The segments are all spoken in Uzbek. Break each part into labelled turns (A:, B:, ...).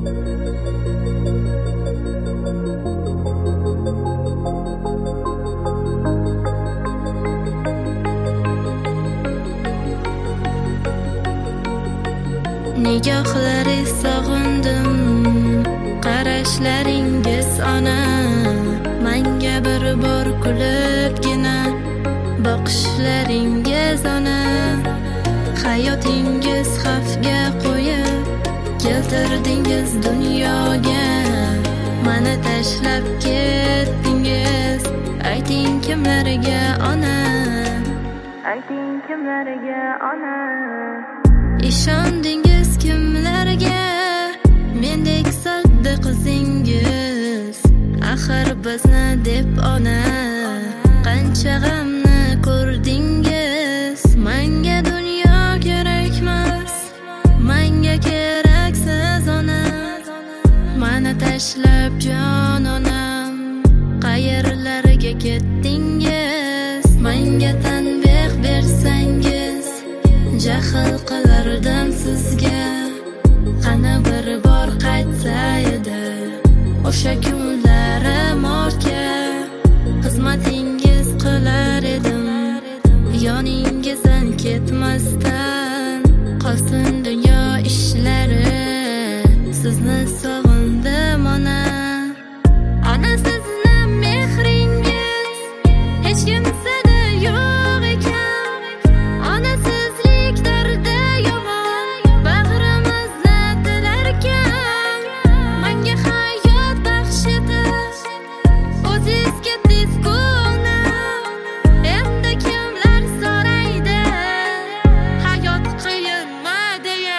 A: Nigohlari sog'indim, qarashlaringiz ona, menga bir bor kulibgina boqishlaringiz ona. Hayotingiz xavfga qo'yib keltirdingiz dunyoga, meni tashlab ketdingiz. Ayting kimlarga ona, ayting kimlarga ona. Ishondingiz kimlarga, mendek sodda qizingiz. Axir bizni deb ona qancha g'amni ko'rdingiz. Menga dunyo kerakmas, menga keraksiz ona. Meni tashlab jon onam qayerlarga ketdingiz. Menga tanbeh bersangiz jahl qilardim sizga. Qani bir bor qaytsa edi o'sha kunlarim ortga, xizmatingiz qilar edim yoningizdan ketmasdan. Qolsin dunyo ishlari, sizni sog'indim ona. Ona sizni mehringiz hech kimsada yo'q ekan. Onasizlik dardi yomon, bag'rimizni tilarkan. Menga hayot baxsh etib o'ziz ketdingiz-ku ona. Endi kimlar so'raydi hayot qiyinmi deya.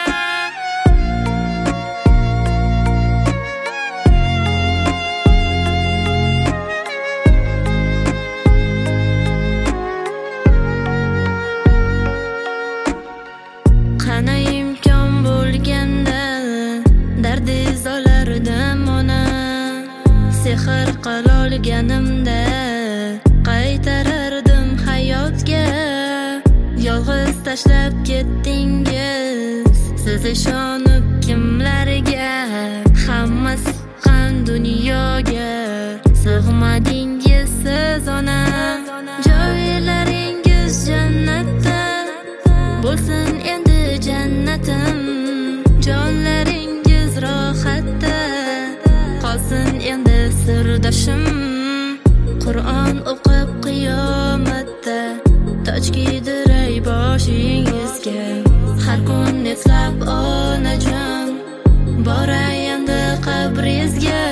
A: Qani imkon bo'lganda dardiz olardim ona. Sehr qilolganimda qaytarardim hayotga. Yolg'iz tashlab ketdingiz siz ishonib kimlarga. Hamma siqqan dunyoga sig'madingiz siz ona. Joylaringiz jannatda bo'lsin endi jannatim. Jonlaringiz rohatda qolsin endi sirdoshim. Qur'on o'qib qiyomatda toj kiydiray boshingizga. Har kun eslab onajon boray endi qabringizga.